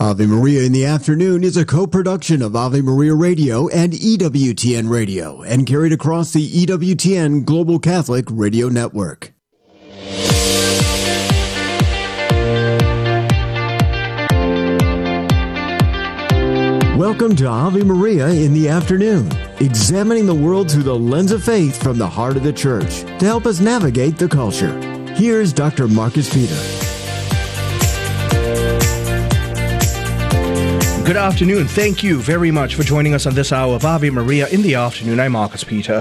Ave Maria in the Afternoon is a co-production of Ave Maria Radio and EWTN Radio and carried across the EWTN Global Catholic Radio Network. Welcome to Ave Maria in the Afternoon, examining the world through the lens of faith from the heart of the Church to help us navigate the culture. Here's Dr. Marcus Peter. Good afternoon. Thank you very much for joining us on this hour of Ave Maria in the Afternoon. I'm Marcus Peter.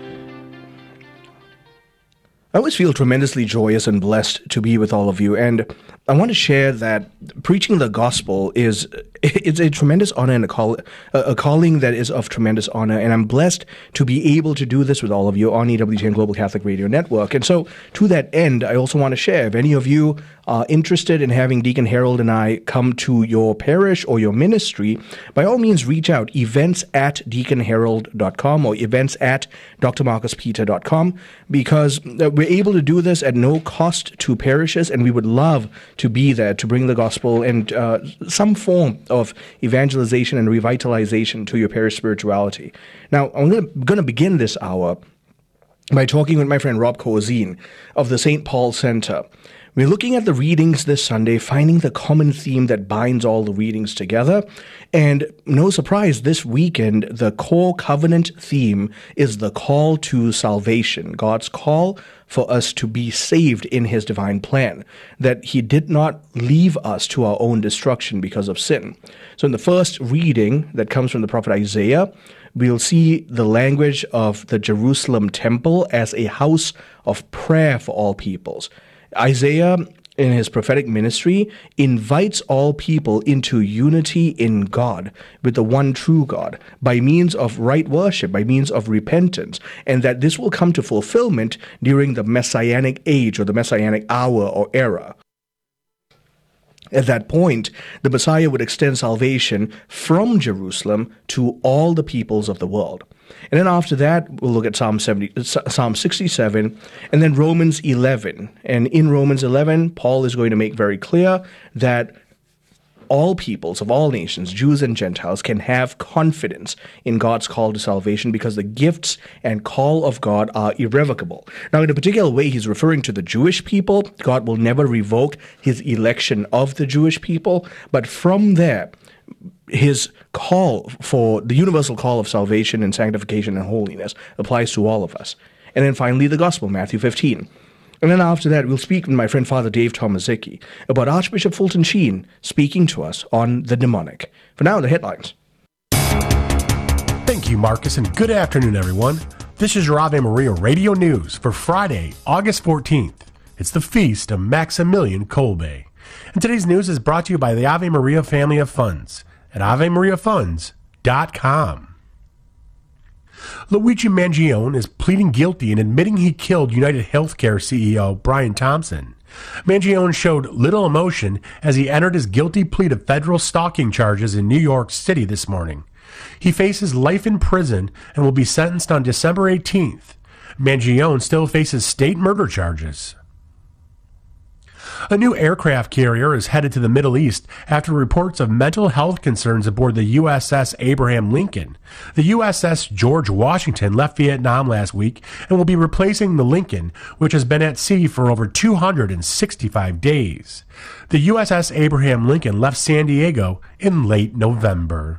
I always feel tremendously joyous and blessed to be with all of you, and I want to share that preaching the gospel it's a tremendous honor and a calling that is of tremendous honor, and I'm blessed to be able to do this with all of you on EWTN Global Catholic Radio Network. And so, to that end, I also want to share, if any of you are interested in having Deacon Harold and I come to your parish or your ministry, by all means reach out, events@deaconharold.com or events@drmarcuspeter.com, because we're able to do this at no cost to parishes, and we would love to be there to bring the gospel and some form of evangelization and revitalization to your parish spirituality. Now, I'm going to begin this hour by talking with my friend Rob Corzine of the St. Paul Center. We're looking at the readings this Sunday, finding the common theme that binds all the readings together. And no surprise, this weekend, the core covenant theme is the call to salvation, God's call for us to be saved in his divine plan, that he did not leave us to our own destruction because of sin. So in the first reading that comes from the prophet Isaiah, we'll see the language of the Jerusalem temple as a house of prayer for all peoples. Isaiah, in his prophetic ministry, invites all people into unity in God, with the one true God, by means of right worship, by means of repentance, and that this will come to fulfillment during the Messianic age or the Messianic hour or era. At that point, the Messiah would extend salvation from Jerusalem to all the peoples of the world. And then after that, we'll look at Psalm 67, and then Romans 11. And in Romans 11, Paul is going to make very clear that all peoples of all nations, Jews and Gentiles, can have confidence in God's call to salvation because the gifts and call of God are irrevocable. Now, in a particular way, he's referring to the Jewish people. God will never revoke his election of the Jewish people. But from there, his call for the universal call of salvation and sanctification and holiness applies to all of us. And then finally, the gospel, Matthew 15. And then after that, we'll speak with my friend Father Dave Tomaszicki about Archbishop Fulton Sheen speaking to us on the demonic. For now, the headlines. Thank you, Marcus, and good afternoon, everyone. This is your Ave Maria Radio News for Friday, August 14th. It's the feast of Maximilian Kolbe. And today's news is brought to you by the Ave Maria family of funds at AveMariaFunds.com. Luigi Mangione is pleading guilty and admitting he killed United Healthcare CEO Brian Thompson. Mangione showed little emotion as he entered his guilty plea to federal stalking charges in New York City this morning. He faces life in prison and will be sentenced on December 18th. Mangione still faces state murder charges. A new aircraft carrier is headed to the Middle East after reports of mental health concerns aboard the USS Abraham Lincoln. The USS George Washington left Vietnam last week and will be replacing the Lincoln, which has been at sea for over 265 days. The USS Abraham Lincoln left San Diego in late November.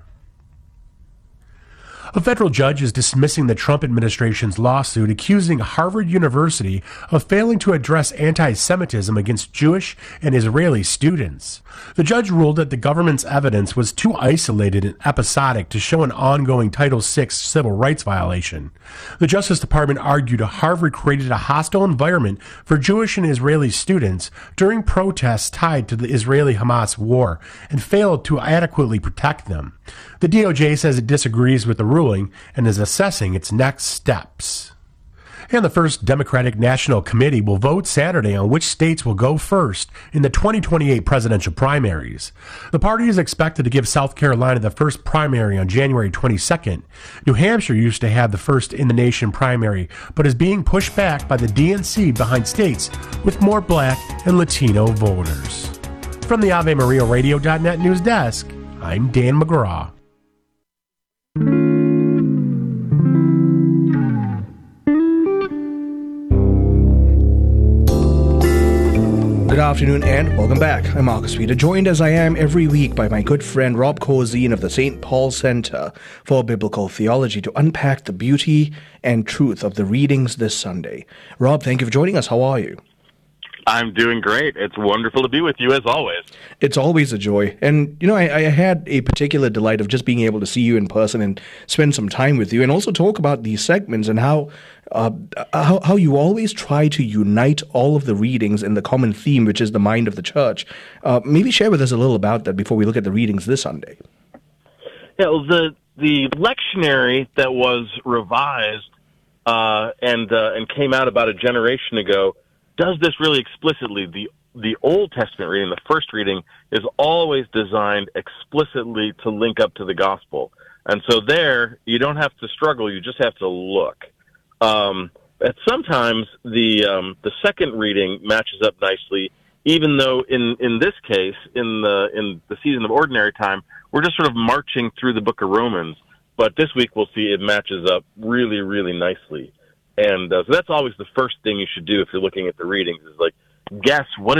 A federal judge is dismissing the Trump administration's lawsuit accusing Harvard University of failing to address anti-Semitism against Jewish and Israeli students. The judge ruled that the government's evidence was too isolated and episodic to show an ongoing Title VI civil rights violation. The Justice Department argued Harvard created a hostile environment for Jewish and Israeli students during protests tied to the Israeli-Hamas war and failed to adequately protect them. The DOJ says it disagrees with the ruling and is assessing its next steps. And the First Democratic National Committee will vote Saturday on which states will go first in the 2028 presidential primaries. The party is expected to give South Carolina the first primary on January 22nd. New Hampshire used to have the first in-the-nation primary, but is being pushed back by the DNC behind states with more black and Latino voters. From the AveMariaRadio.net news desk, I'm Dan McGraw. Good afternoon and welcome back. I'm Marcus Peter, joined as I am every week by my good friend Rob Kozine of the St. Paul Center for Biblical Theology to unpack the beauty and truth of the readings this Sunday. Rob, thank you for joining us. How are you? I'm doing great. It's wonderful to be with you as always. It's always a joy. And, you know, I had a particular delight of just being able to see you in person and spend some time with you and also talk about these segments and how you always try to unite all of the readings in the common theme, which is the mind of the church. Maybe share with us a little about that before we look at the readings this Sunday. Yeah, well, the lectionary that was revised and came out about a generation ago does this really explicitly. The Old Testament reading, the first reading, is always designed explicitly to link up to the gospel. And so there, you don't have to struggle, you just have to look. But sometimes the second reading matches up nicely, even though in this case, in the season of ordinary time, we're just sort of marching through the book of Romans. But this week we'll see it matches up really, really nicely. And so that's always the first thing you should do if you're looking at the readings is like, guess what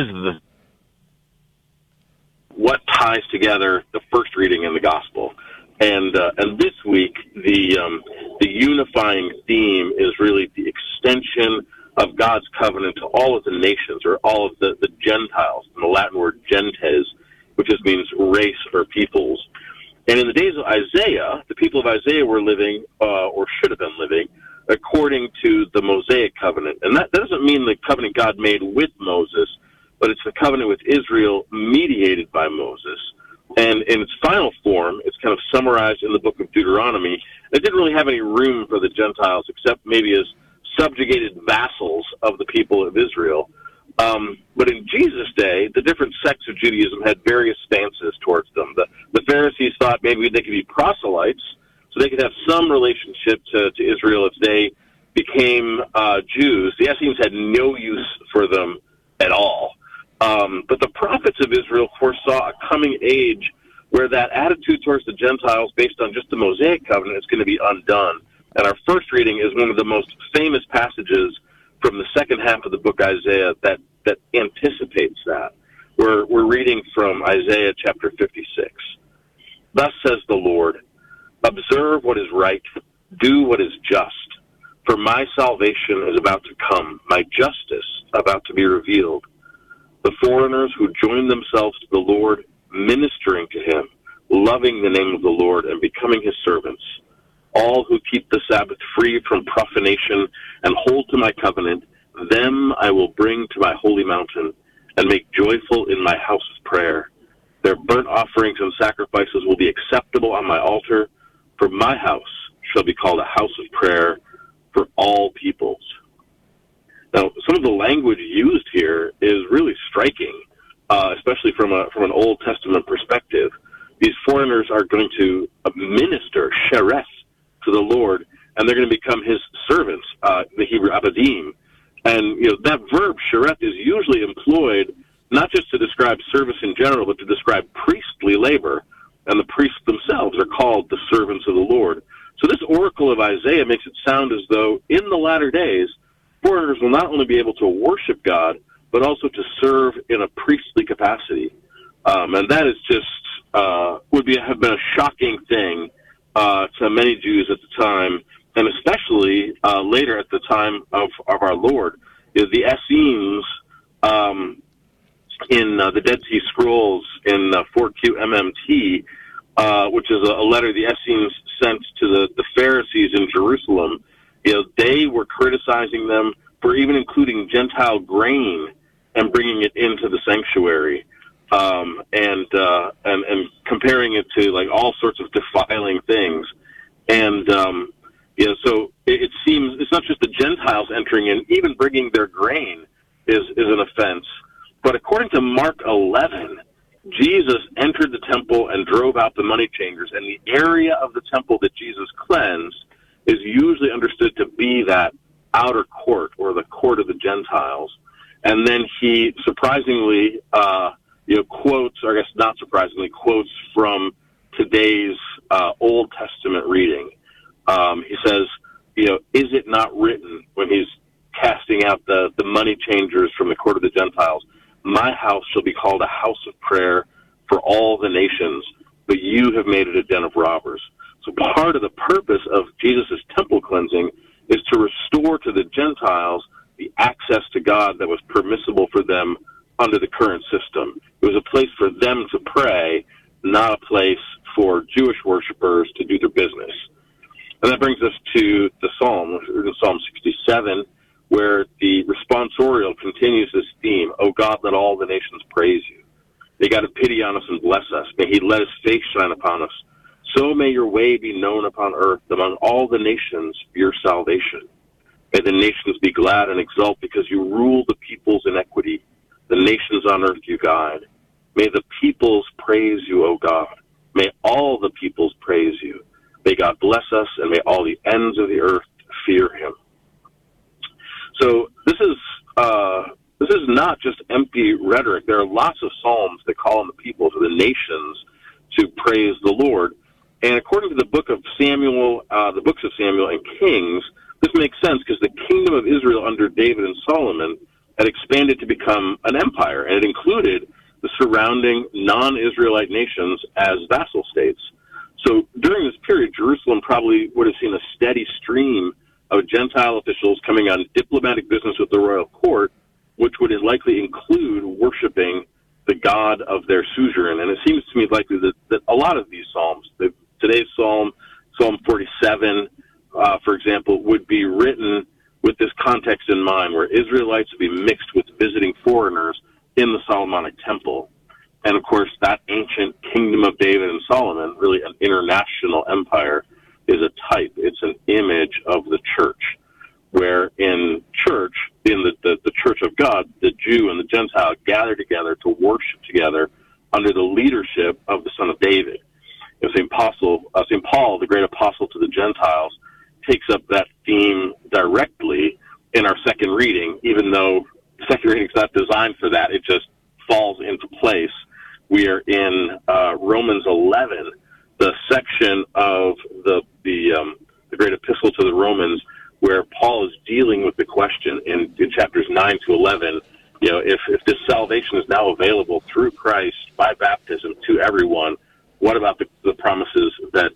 ties together the first reading and the gospel. And this week the unifying theme is really the extension of God's covenant to all of the nations or all of the Gentiles, and the Latin word gentes, which just means race or peoples. And in the days of Isaiah, the people of Isaiah were living, or should have been living, according to the Mosaic covenant. And that doesn't mean the covenant God made with Moses, but it's the covenant with Israel mediated by Moses. And in its final form, it's kind of summarized in the book of Deuteronomy. It didn't really have any room for the Gentiles except maybe as subjugated vassals of the people of Israel. But in Jesus' day, the different sects of Judaism had various stances towards them. The Pharisees thought maybe they could be proselytes, so they could have some relationship to Israel if they became Jews. The Essenes had no use for them at all. But the prophets of Israel foresaw a coming age where that attitude towards the Gentiles based on just the Mosaic covenant is going to be undone. And our first reading is one of the most famous passages from the second half of the book Isaiah that anticipates that. We're reading from Isaiah chapter 56. Thus says the Lord, observe what is right, do what is just, for my salvation is about to come, my justice about to be revealed. The foreigners who join themselves to the Lord, ministering to him, loving the name of the Lord and becoming his servants, all who keep the Sabbath free from profanation and hold to my covenant, them I will bring to my holy mountain and make joyful in my house of prayer. Their burnt offerings and sacrifices will be acceptable on my altar, for my house shall be called a house of prayer for all peoples. Now, some of the language used here is really striking, especially from an Old Testament perspective. These foreigners are going to minister, shereth, to the Lord, and they're going to become his servants, the Hebrew abadim. And that verb, shereth, is usually employed not just to describe service in general, but to describe priestly labor. And the priests themselves are called the servants of the Lord. So this oracle of Isaiah makes it sound as though in the latter days, foreigners will not only be able to worship God, but also to serve in a priestly capacity. And that is just, have been a shocking thing to many Jews at the time, and especially later at the time of our Lord. The Essenes in the Dead Sea Scrolls in 4Q MMT, which is a letter the Essenes sent to the Pharisees in Jerusalem, they were criticizing them for even including Gentile grain and bringing it into the sanctuary, and comparing it to like all sorts of defiling things. And so it seems it's not just the Gentiles entering in, even bringing their grain is an offense. But according to Mark 11, Jesus entered the temple and drove out the money changers, and the area of the temple that Jesus cleansed is usually understood to be that outer court or the court of the Gentiles. And then he surprisingly quotes, or I guess not surprisingly, quotes from today's Old Testament reading. He says, is it not written when he's casting out the money changers from the court of the Gentiles, my house shall be called a house of prayer for all the nations, but you have made it a den of robbers. So part of the purpose of Jesus' temple cleansing is to restore to the Gentiles the access to God that was permissible for them under the current system. It was a place for them to pray, not a place for Jewish worshipers to do their business. And that brings us to the Psalm, Psalm 67, where the responsorial continues this theme, O God, let all the nations praise you. May God have pity on us and bless us. May he let his face shine upon us. So may your way be known upon earth, among all the nations, your salvation. May the nations be glad and exult because you rule the peoples in equity. The nations on earth you guide. May the peoples praise you, O God. May all the peoples praise you. May God bless us, and may all the ends of the earth fear him. So this is not just empty rhetoric. There are lots of psalms that call on the peoples of the nations to praise the Lord. And according to the books of Samuel and Kings, this makes sense because the kingdom of Israel under David and Solomon had expanded to become an empire, and it included the surrounding non-Israelite nations as vassal states. So during this period, Jerusalem probably would have seen a steady stream of Gentile officials coming on diplomatic business with the royal court, which would likely include worshiping the god of their suzerain. And it seems to me likely that a lot of these psalms, today's psalm, Psalm 47, for example, would be written with this context in mind, where Israelites would be mixed with visiting foreigners in the Solomonic temple. And of course, that ancient kingdom of David and Solomon, really an international empire, is a type. It's an image of the church, where in the church of God, the Jew and the Gentile gather together to worship together under the leadership of the Son of David. St. Paul, the great apostle to the Gentiles, takes up that theme directly in our second reading, even though the second reading is not designed for that. It just falls into place. We are in Romans 11, the section of the great epistle to the Romans, where Paul is dealing with the question in chapters 9 to 11, if this salvation is now available through Christ by baptism to everyone, what about the promises that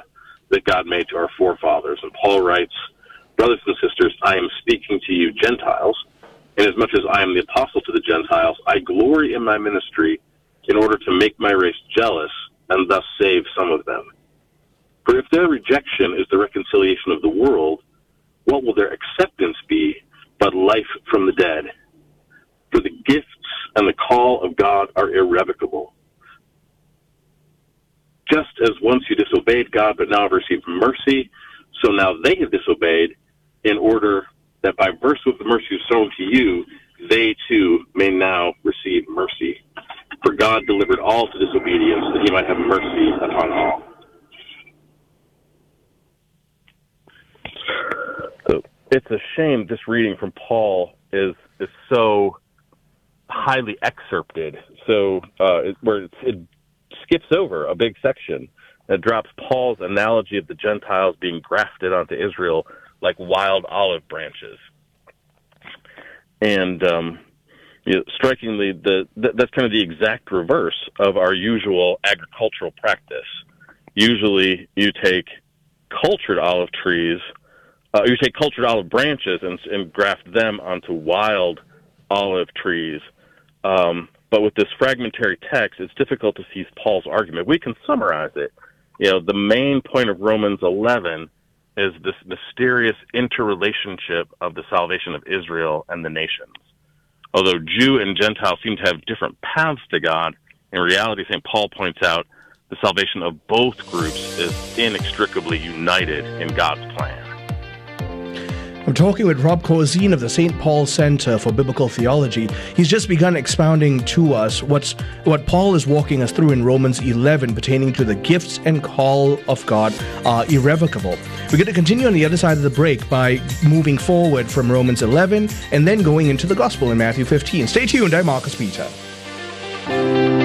God made to our forefathers? And Paul writes, brothers and sisters, I am speaking to you Gentiles, and as much as I am the apostle to the Gentiles, I glory in my ministry in order to make my race jealous and thus save some of them. For if their rejection is the reconciliation of the world, what will their acceptance be but life from the dead? For the gifts and the call of God are irrevocable. Just as once you disobeyed God but now have received mercy, so now they have disobeyed, in order that by virtue of the mercy shown to you, they too may now receive mercy. For God delivered all to disobedience, that he might have mercy upon all. So it's a shame this reading from Paul is so highly excerpted, where it skips over a big section that drops Paul's analogy of the Gentiles being grafted onto Israel like wild olive branches. And strikingly, that's kind of the exact reverse of our usual agricultural practice. Usually, you take cultured olive trees, you take cultured olive branches and graft them onto wild olive trees. But with this fragmentary text, it's difficult to see Paul's argument. We can summarize it. The main point of Romans 11 is this mysterious interrelationship of the salvation of Israel and the nations. Although Jew and Gentile seem to have different paths to God, in reality, St. Paul points out the salvation of both groups is inextricably united in God's plan. I'm talking with Rob Corzine of the St. Paul Center for Biblical Theology. He's just begun expounding to us what Paul is walking us through in Romans 11 pertaining to the gifts and call of God are irrevocable. We're going to continue on the other side of the break by moving forward from Romans 11 and then going into the Gospel in Matthew 15. Stay tuned. I'm Marcus Peter.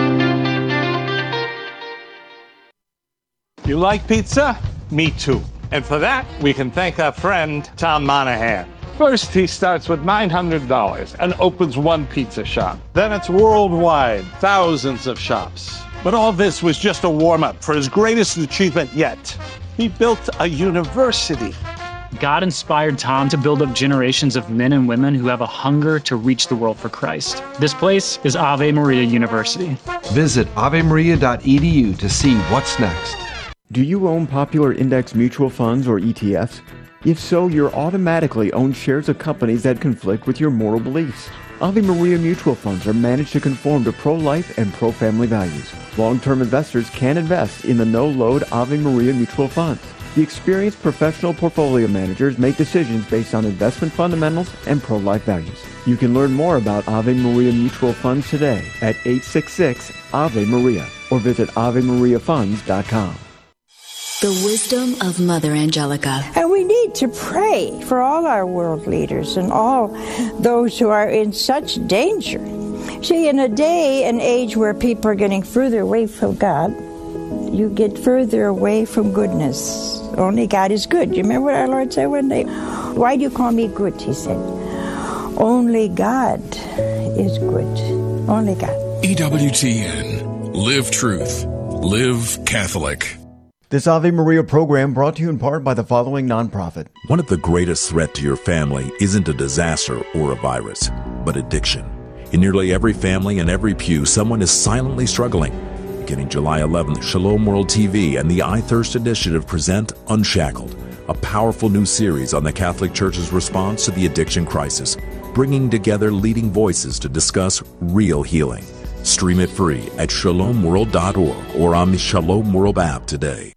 You like pizza? Me too. And for that, we can thank our friend, Tom Monahan. First, he starts with $900 and opens one pizza shop. Then it's worldwide, thousands of shops. But all this was just a warm-up for his greatest achievement yet. He built a university. God inspired Tom to build up generations of men and women who have a hunger to reach the world for Christ. This place is Ave Maria University. Visit avemaria.edu to see what's next. Do you own popular index mutual funds or ETFs? If so, you're automatically own shares of companies that conflict with your moral beliefs. Ave Maria mutual funds are managed to conform to pro-life and pro-family values. Long-term investors can invest in the no-load Ave Maria mutual funds. The experienced professional portfolio managers make decisions based on investment fundamentals and pro-life values. You can learn more about Ave Maria mutual funds today at 866-AVE-MARIA or visit AveMariaFunds.com. The wisdom of Mother Angelica. And we need to pray for all our world leaders and all those who are in such danger. See, in a day and age where people are getting further away from God, you get further away from goodness. Only God is good. You remember what our Lord said one day? Why do you call me good? He said. Only God is good. Only God. EWTN. Live truth. Live Catholic. This Ave Maria program brought to you in part by the following nonprofit. One of the greatest threats to your family isn't a disaster or a virus, but addiction. In nearly every family and every pew, someone is silently struggling. Beginning July 11th, Shalom World TV and the I Thirst Initiative present Unshackled, a powerful new series on the Catholic Church's response to the addiction crisis, bringing together leading voices to discuss real healing. Stream it free at shalomworld.org or on the Shalom World app today.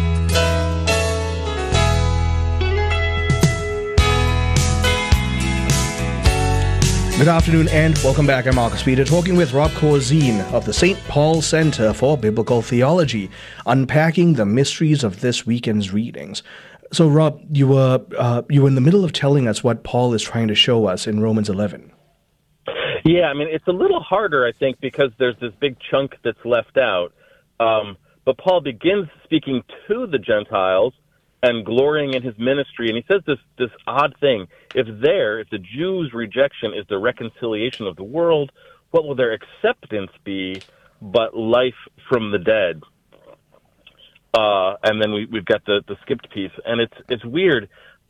Good afternoon and welcome back. I'm Marcus Peter, talking with Rob Corzine of the St. Paul Center for Biblical Theology, unpacking the mysteries of this weekend's readings. So, Rob, you were in the middle of telling us what Paul is trying to show us in Romans 11. Yeah, I mean, it's a little harder, I think, because there's this big chunk that's left out. But Paul begins speaking to the Gentiles and glorying in his ministry, and he says this odd thing. If the Jews' rejection is the reconciliation of the world, what will their acceptance be but life from the dead? And then we've got the skipped piece, and it's weird.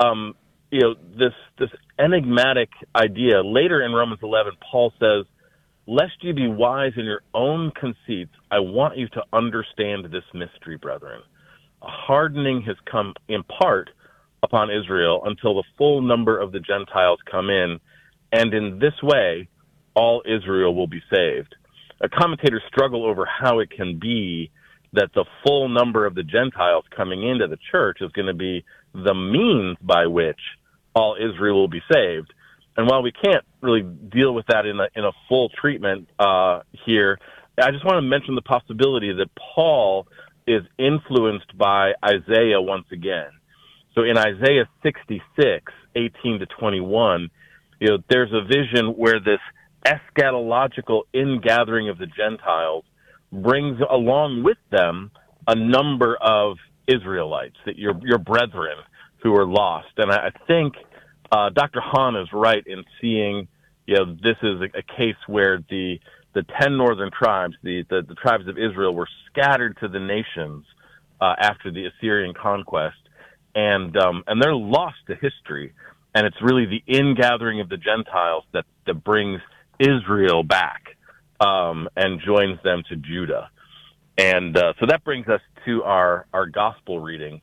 This enigmatic idea. Later in Romans 11, Paul says, "Lest you be wise in your own conceits, I want you to understand this mystery, brethren. A hardening has come in part upon Israel until the full number of the Gentiles come in, and in this way all Israel will be saved." Commentators struggle over how it can be that the full number of the Gentiles coming into the church is going to be the means by which all Israel will be saved. And while we can't really deal with that in a full treatment here, I just want to mention the possibility that Paul is influenced by Isaiah once again. So in Isaiah 66, 18 to 21, there's a vision where this eschatological ingathering of the Gentiles brings along with them a number of Israelites, that your brethren who are lost. And I think Dr. Hahn is right in seeing, this is a case where the 10 northern tribes, the tribes of Israel, were scattered to the nations after the Assyrian conquest, and they're lost to history. And it's really the ingathering of the Gentiles that brings Israel back and joins them to Judah. And so that brings us to our gospel reading,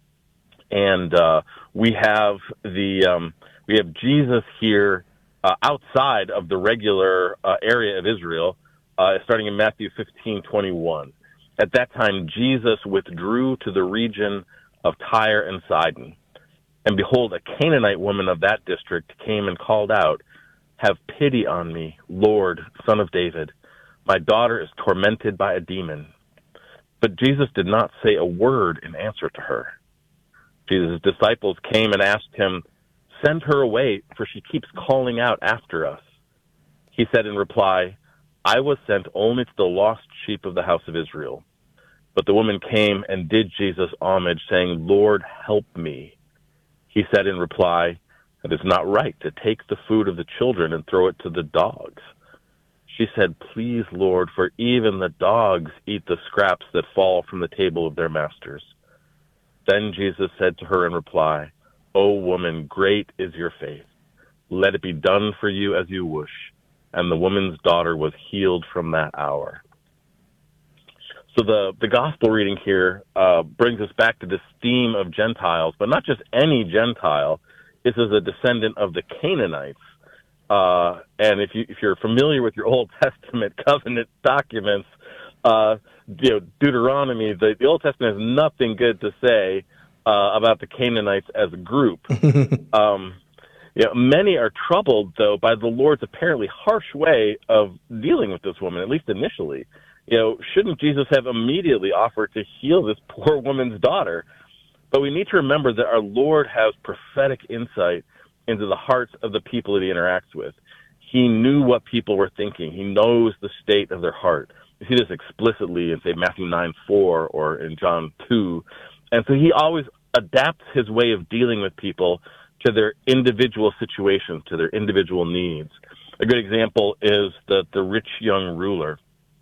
and we have Jesus here outside of the regular area of Israel, starting in Matthew 15:21. At that time, Jesus withdrew to the region of Tyre and Sidon. And behold, a Canaanite woman of that district came and called out, "Have pity on me, Lord, Son of David. My daughter is tormented by a demon." But Jesus did not say a word in answer to her. Jesus' disciples came and asked him, "Send her away, for she keeps calling out after us." He said in reply, "I was sent only to the lost sheep of the house of Israel." But the woman came and did Jesus homage, saying, "Lord, help me." He said in reply, "It is not right to take the food of the children and throw it to the dogs." She said, "Please, Lord, for even the dogs eat the scraps that fall from the table of their masters." Then Jesus said to her in reply, "O woman, great is your faith. Let it be done for you as you wish." And the woman's daughter was healed from that hour. So the gospel reading here brings us back to this theme of Gentiles, but not just any Gentile. This is a descendant of the Canaanites. And if you're familiar with your Old Testament covenant documents, Deuteronomy, the Old Testament has nothing good to say about the Canaanites as a group. Many are troubled, though, by the Lord's apparently harsh way of dealing with this woman, at least initially. Shouldn't Jesus have immediately offered to heal this poor woman's daughter? But we need to remember that our Lord has prophetic insight into the hearts of the people that he interacts with. He knew what people were thinking. He knows the state of their heart. You see this explicitly in, say, Matthew 9:4 or in John 2. And so he always adapts his way of dealing with people to their individual situations, to their individual needs. A good example is the rich young ruler.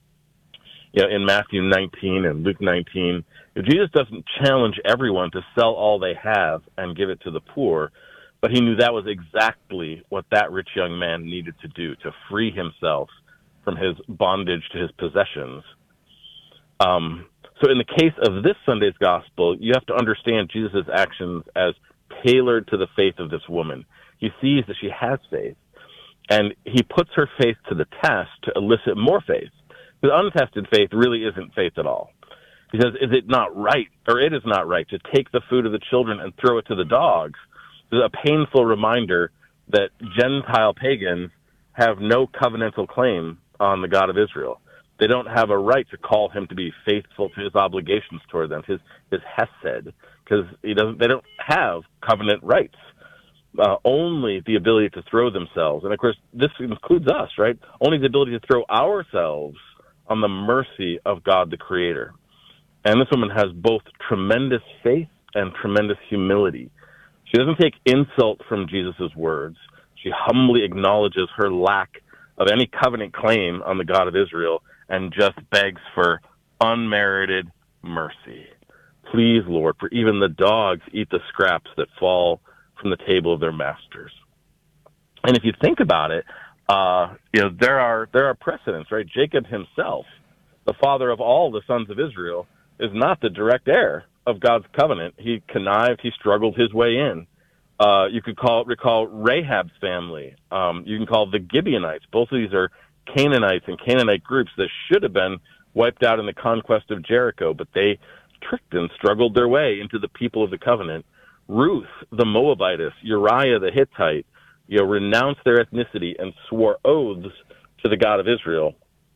In Matthew 19 and Luke 19, Jesus doesn't challenge everyone to sell all they have and give it to the poor, but he knew that was exactly what that rich young man needed to do, to free himself from his bondage to his possessions. So in the case of this Sunday's gospel, you have to understand Jesus' actions as tailored to the faith of this woman. He sees that she has faith, and he puts her faith to the test to elicit more faith. Because untested faith really isn't faith at all. He says, it is not right to take the food of the children and throw it to the dogs. This is a painful reminder that Gentile pagans have no covenantal claim on the God of Israel. They don't have a right to call him to be faithful to his obligations toward them, his hesed, because they don't have covenant rights. Only the ability to throw themselves, and of course this includes us, right? Only the ability to throw ourselves on the mercy of God the Creator. And this woman has both tremendous faith and tremendous humility. She doesn't take insult from Jesus' words. She humbly acknowledges her lack of any covenant claim on the God of Israel and just begs for unmerited mercy. Please, Lord, for even the dogs eat the scraps that fall from the table of their masters. And if you think about it, there are precedents, right? Jacob himself, the father of all the sons of Israel, is not the direct heir of God's covenant. He connived, he struggled his way in. You could recall Rahab's family. You can call the Gibeonites. Both of these are Canaanites and Canaanite groups that should have been wiped out in the conquest of Jericho, but they tricked and struggled their way into the people of the covenant. Ruth, the Moabitess, Uriah the Hittite, renounced their ethnicity and swore oaths to the God of Israel.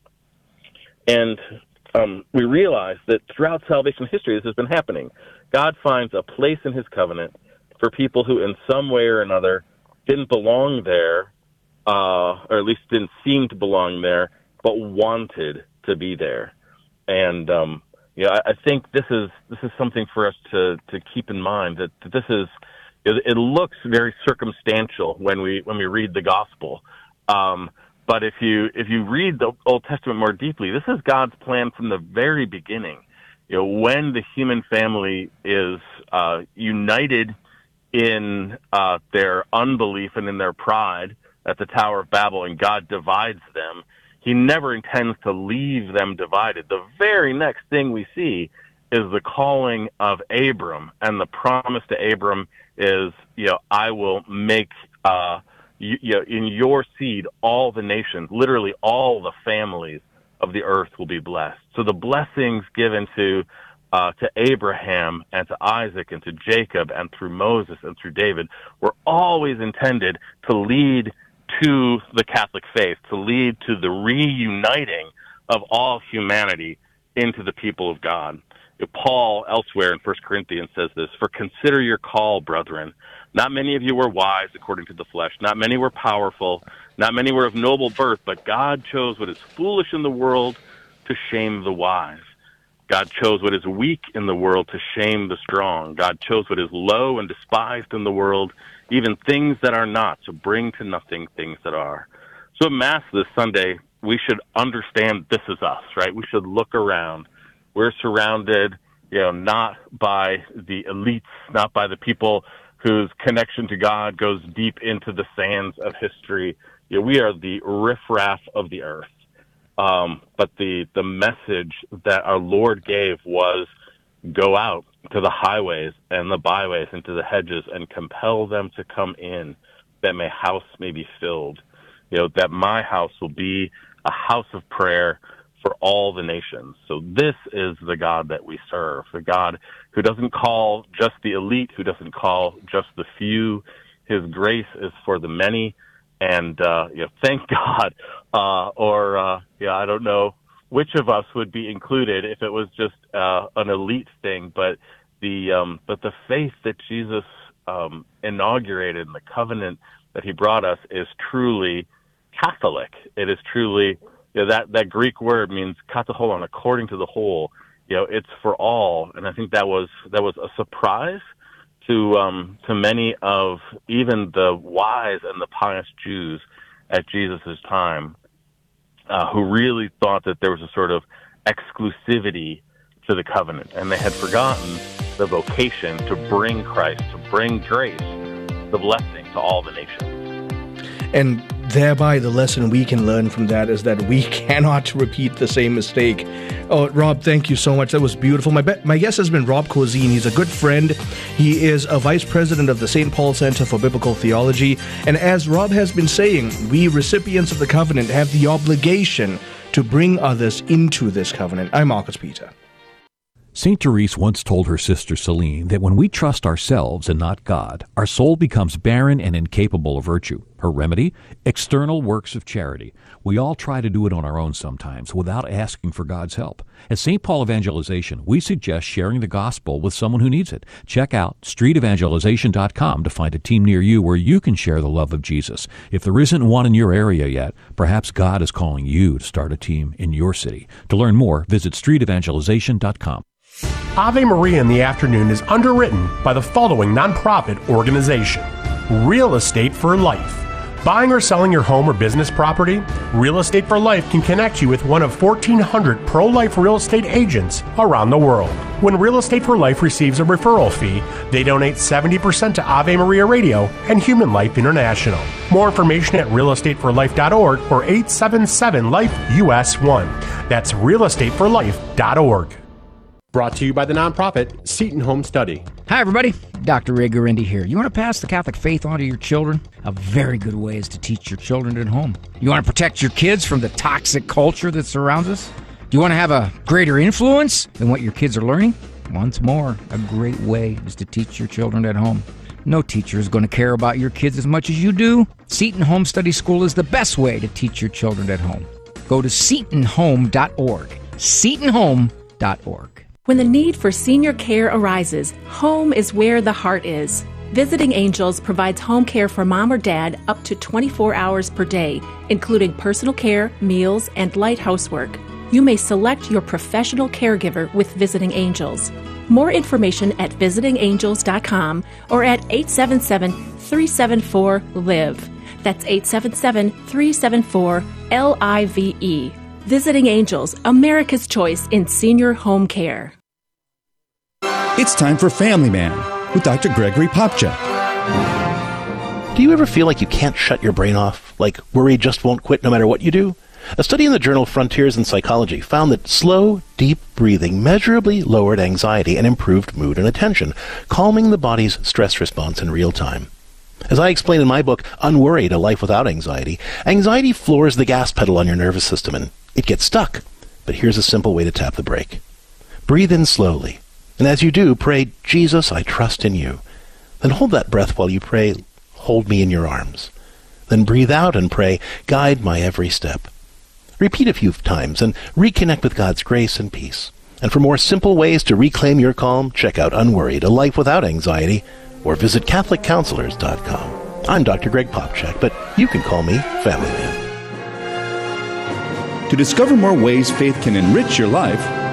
And we realize that throughout salvation history, this has been happening. God finds a place in his covenant for people who in some way or another didn't belong there, or at least didn't seem to belong there, but wanted to be there. And I think this is something for us to keep in mind, that this is, it looks very circumstantial when we read the gospel. But if you read the Old Testament more deeply, this is God's plan from the very beginning. When the human family is united in their unbelief and in their pride at the Tower of Babel, and God divides them, he never intends to leave them divided. The very next thing we see is the calling of Abram, and the promise to Abram is, I will make in your seed all the nations, literally all the families of the earth will be blessed. So the blessings given to Abraham and to Isaac and to Jacob and through Moses and through David were always intended to lead to the Catholic faith, to lead to the reuniting of all humanity into the people of God. Paul, elsewhere in 1 Corinthians, says this, "For consider your call, brethren. Not many of you were wise according to the flesh. Not many were powerful. Not many were of noble birth. But God chose what is foolish in the world to shame the wise." God chose what is weak in the world to shame the strong. God chose what is low and despised in the world, even things that are not, to bring to nothing things that are. So at Mass this Sunday, we should understand this is us, right? We should look around. We're surrounded, not by the elites, not by the people whose connection to God goes deep into the sands of history. We are the riffraff of the earth. But the message that our Lord gave was, go out to the highways and the byways and to the hedges and compel them to come in, that my house may be filled. That my house will be a house of prayer for all the nations. So this is the God that we serve, the God who doesn't call just the elite, who doesn't call just the few. His grace is for the many. And, thank God, I don't know which of us would be included if it was just an elite thing, but the faith that Jesus inaugurated and the covenant that he brought us is truly Catholic. It is truly, that Greek word means kataholon, according to the whole. It's for all, and I think that was a surprise to many of even the wise and the pious Jews at Jesus' time, who really thought that there was a sort of exclusivity to the covenant, and they had forgotten the vocation to bring Christ, to bring grace, the blessing to all the nations. And thereby the lesson we can learn from that is that we cannot repeat the same mistake. Oh, Rob, thank you so much. That was beautiful. My guest has been Rob Cozine. He's a good friend. He is a vice president of the St. Paul Center for Biblical Theology. And as Rob has been saying, we recipients of the covenant have the obligation to bring others into this covenant. I'm Marcus Peter. St. Therese once told her sister Celine that when we trust ourselves and not God, our soul becomes barren and incapable of virtue. Her remedy? External works of charity. We all try to do it on our own sometimes without asking for God's help. At St. Paul Evangelization, we suggest sharing the gospel with someone who needs it. Check out streetevangelization.com to find a team near you where you can share the love of Jesus. If there isn't one in your area yet, perhaps God is calling you to start a team in your city. To learn more, visit streetevangelization.com. Ave Maria in the Afternoon is underwritten by the following nonprofit organization: Real Estate for Life. Buying or selling your home or business property? Real Estate for Life can connect you with one of 1,400 pro-life real estate agents around the world. When Real Estate for Life receives a referral fee, they donate 70% to Ave Maria Radio and Human Life International. More information at realestateforlife.org or 877-LIFE-US1. That's realestateforlife.org. Brought to you by the nonprofit Seton Home Study. Hi, everybody. Dr. Ray Guarendi here. You want to pass the Catholic faith on to your children? A very good way is to teach your children at home. You want to protect your kids from the toxic culture that surrounds us? Do you want to have a greater influence than what your kids are learning? Once more, a great way is to teach your children at home. No teacher is going to care about your kids as much as you do. Seton Home Study School is the best way to teach your children at home. Go to setonhome.org. setonhome.org. When the need for senior care arises, home is where the heart is. Visiting Angels provides home care for mom or dad up to 24 hours per day, including personal care, meals, and light housework. You may select your professional caregiver with Visiting Angels. More information at visitingangels.com or at 877-374-LIVE. That's 877-374-LIVE. Visiting Angels, America's choice in senior home care. It's time for Family Man with Dr. Gregory Popcak. Do you ever feel like you can't shut your brain off? Like worry just won't quit no matter what you do? A study in the journal Frontiers in Psychology found that slow, deep breathing measurably lowered anxiety and improved mood and attention, calming the body's stress response in real time. As I explain in my book, Unworried, A Life Without Anxiety, anxiety floors the gas pedal on your nervous system and it gets stuck. But here's a simple way to tap the brake. Breathe in slowly. And as you do, pray, Jesus, I trust in you. Then hold that breath while you pray, hold me in your arms. Then breathe out and pray, guide my every step. Repeat a few times and reconnect with God's grace and peace. And for more simple ways to reclaim your calm, check out Unworried, A Life Without Anxiety, or visit CatholicCounselors.com. I'm Dr. Greg Popcak, but you can call me Family Man. To discover more ways faith can enrich your life,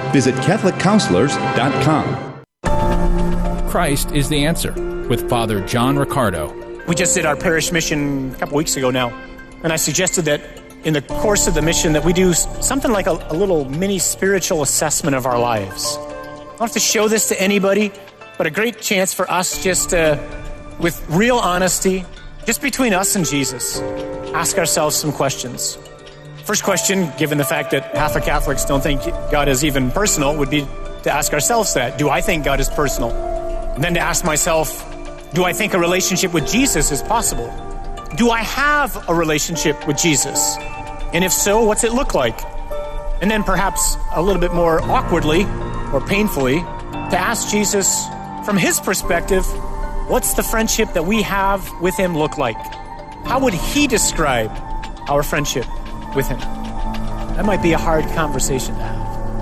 Visit CatholicCounselors.com. Christ is the answer with Father John Riccardo. We just did our parish mission a couple weeks ago now, and I suggested that in the course of the mission that we do something like a little mini spiritual assessment of our lives. I don't have to show this to anybody, but a great chance for us just with real honesty, just between us and Jesus, ask ourselves some questions. First question, given the fact that half of Catholics don't think God is even personal, would be to ask ourselves that. Do I think God is personal? And then to ask myself, do I think a relationship with Jesus is possible? Do I have a relationship with Jesus? And if so, what's it look like? And then perhaps a little bit more awkwardly or painfully, to ask Jesus from his perspective, what's the friendship that we have with him look like? How would he describe our friendship with him? That might be a hard conversation to have.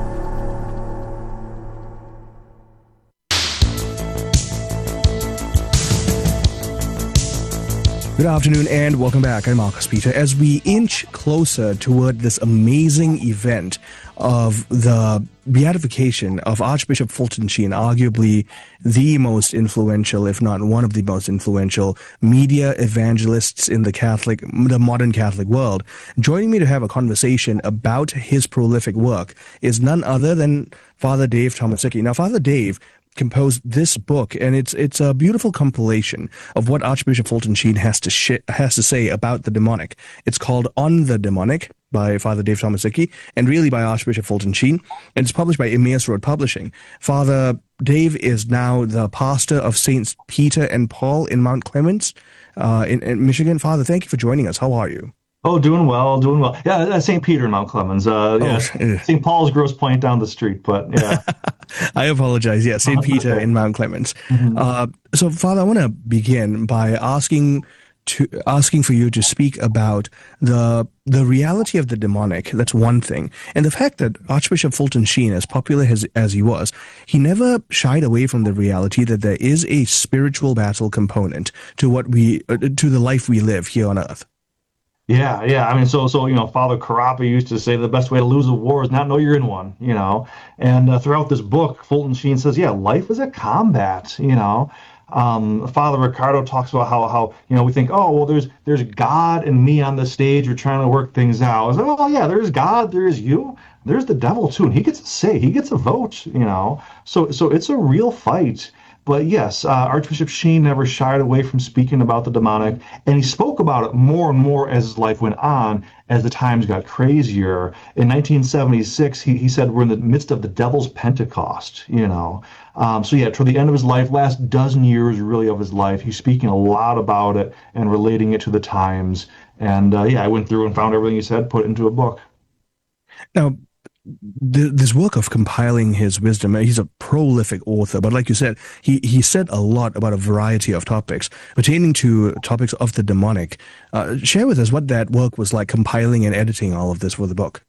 Good afternoon and welcome back. I'm Marcus Peter. As we inch closer toward this amazing event of the beatification of Archbishop Fulton Sheen, arguably the most influential, if not one of the most influential media evangelists in the modern Catholic world, joining me to have a conversation about his prolific work is none other than Father Dave Tomaszewski. Now, Father Dave composed this book, and it's a beautiful compilation of what Archbishop Fulton Sheen has to say about the demonic. It's called On the Demonic by Father Dave Tomaszewski, and really by Archbishop Fulton Sheen, and it's published by Emmaus Road Publishing. Father Dave is now the pastor of Saints Peter and Paul in Mount Clemens in Michigan. Father, thank you for joining us. How are you? Oh, doing well. Yeah, St. Peter in Mount Clemens. St. Paul's Grosse Pointe down the street, but yeah. I apologize. Yeah, St. Peter in Mount Clemens. Mm-hmm. So, Father, I want to begin by asking for you to speak about the reality of the demonic. That's one thing. And the fact that Archbishop Fulton Sheen, as popular as he was, he never shied away from the reality that there is a spiritual battle component to to the life we live here on earth. Yeah. I mean, so Father Carappa used to say the best way to lose a war is not know you're in one, And throughout this book, Fulton Sheen says, life is a combat, Father Riccardo talks about how we think, there's God and me on the stage. We're trying to work things out. It's like, there's God, there's you, there's the devil too, and he gets a say, he gets a vote, So it's a real fight. But yes, Archbishop Sheen never shied away from speaking about the demonic, and he spoke about it more and more as his life went on, as the times got crazier. In 1976, he said we're in the midst of the devil's Pentecost, toward the end of his life, last dozen years really of his life, he's speaking a lot about it and relating it to the times. And I went through and found everything he said, put it into a book. Now, this work of compiling his wisdom, he's a prolific author, but like you said, he said a lot about a variety of topics pertaining to topics of the demonic. Share with us what that work was like, compiling and editing all of this for the book.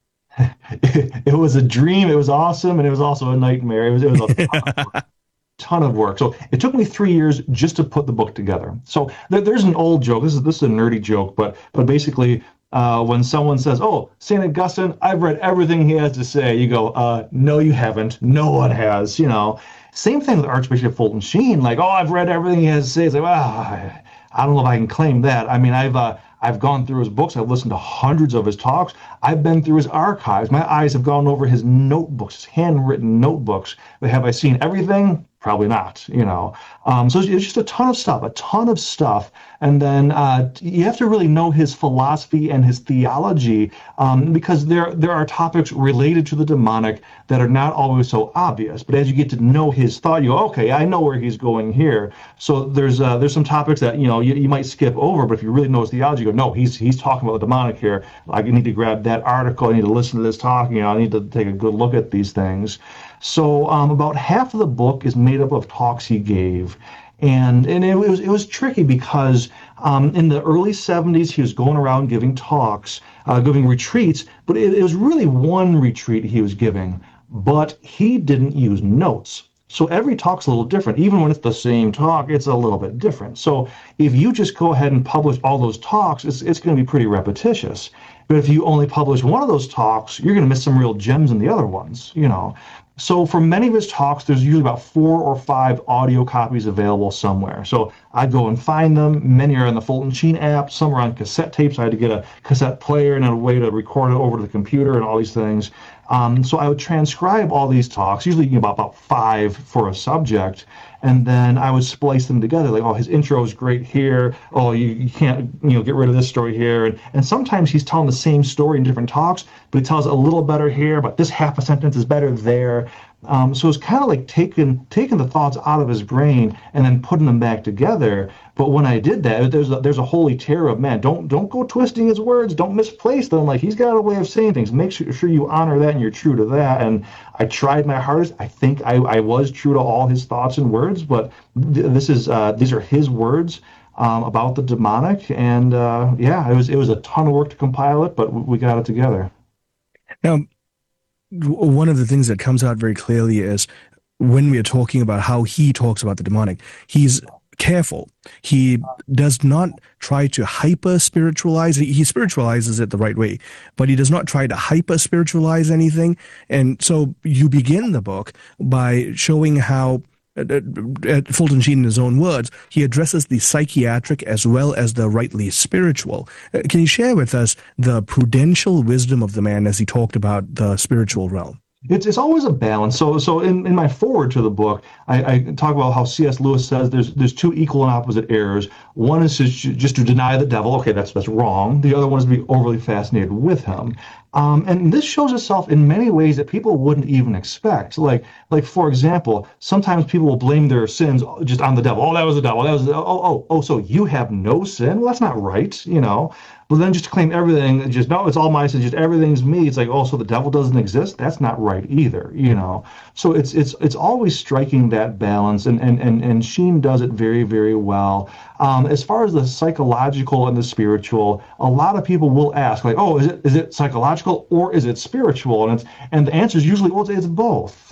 It was a dream. It was awesome, and it was also a nightmare. It was a ton of work. So it took me 3 years just to put the book together. So there's an old joke. This is a nerdy joke, but basically, when someone says, St. Augustine, I've read everything he has to say, you go, no, you haven't. No one has, Same thing with Archbishop Fulton Sheen, like, I've read everything he has to say. It's like, I don't know if I can claim that. I mean, I've gone through his books. I've listened to hundreds of his talks. I've been through his archives. My eyes have gone over his notebooks, his handwritten notebooks. But have I seen everything? Probably not, So it's just a ton of stuff. And then you have to really know his philosophy and his theology, because there are topics related to the demonic that are not always so obvious. But as you get to know his thought, you go, okay, I know where he's going here. So there's some topics that you might skip over, but if you really know his theology, you go, no, he's talking about the demonic here. I need to grab that article. I need to listen to this talk. I need to take a good look at these things. So about half of the book is made up of talks he gave. And it was tricky because in the early 70s, he was going around giving talks, giving retreats, but it was really one retreat he was giving. But he didn't use notes. So every talk's a little different. Even when it's the same talk, it's a little bit different. So if you just go ahead and publish all those talks, it's going to be pretty repetitious. But if you only publish one of those talks, you're going to miss some real gems in the other ones, So for many of his talks, there's usually about 4 or 5 audio copies available somewhere. So I go and find them. Many are on the Fulton Sheen app. Some are on cassette tapes. I had to get a cassette player and a way to record it over to the computer and all these things. So I would transcribe all these talks, usually about 5 for a subject, and then I would splice them together. Like, oh, his intro is great here. Oh, you can't get rid of this story here. And sometimes he's telling the same story in different talks, but he tells it a little better here, but this half a sentence is better there. So it's kind of like taking the thoughts out of his brain and then putting them back together. But when I did that, there's a holy terror of, man, don't go twisting his words, don't misplace them. Like, he's got a way of saying things. Make sure you honor that and you're true to that. And I tried my hardest. I think I was true to all his thoughts and words, but these are his words about the demonic. And it was a ton of work to compile it, but we got it together. Now, one of the things that comes out very clearly is when we are talking about how he talks about the demonic, he's careful. He does not try to hyper-spiritualize. He spiritualizes it the right way, but he does not try to hyper-spiritualize anything. And so you begin the book by showing how, Fulton Sheen in his own words, he addresses the psychiatric as well as the rightly spiritual. Can you share with us the prudential wisdom of the man as he talked about the spiritual realm? It's always a balance. So in my foreword to the book, I talk about how C.S. Lewis says there's 2 equal and opposite errors. One is just to deny the devil. Okay, that's wrong. The other one is to be overly fascinated with him. And this shows itself in many ways that people wouldn't even expect. Like for example, sometimes people will blame their sins just on the devil. Oh, that was the devil. That was so you have no sin? Well, that's not right, But then just to claim everything, no, it's all my sin, just everything's me. It's like, oh, so the devil doesn't exist? That's not right either, So it's always striking that balance, and Sheen does it very, very well. As far as the psychological and the spiritual, a lot of people will ask, like, oh, is it psychological or is it spiritual? And the answer is usually, well, it's both.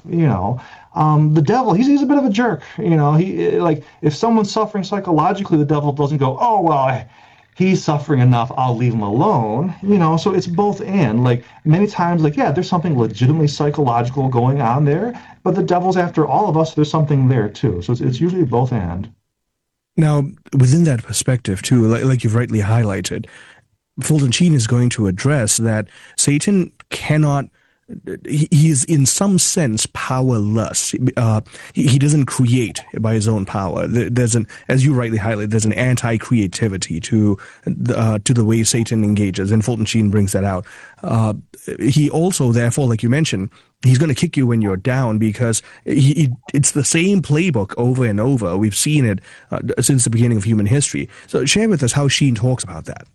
The devil, he's a bit of a jerk. He, like, if someone's suffering psychologically, the devil doesn't go, oh, well, he's suffering enough, I'll leave him alone. So it's both and. Like, many times, like, yeah, there's something legitimately psychological going on there, but the devil's after all of us. There's something there too. So it's usually both and. Now, within that perspective too, like you've rightly highlighted, Fulton Sheen is going to address that Satan cannot, he is in some sense powerless. He doesn't create by his own power. There's as you rightly highlight, there's an anti-creativity to the way Satan engages, and Fulton Sheen brings that out. He also, therefore, like you mentioned, he's going to kick you when you're down because it's the same playbook over and over. We've seen it since the beginning of human history. So share with us how Sheen talks about that.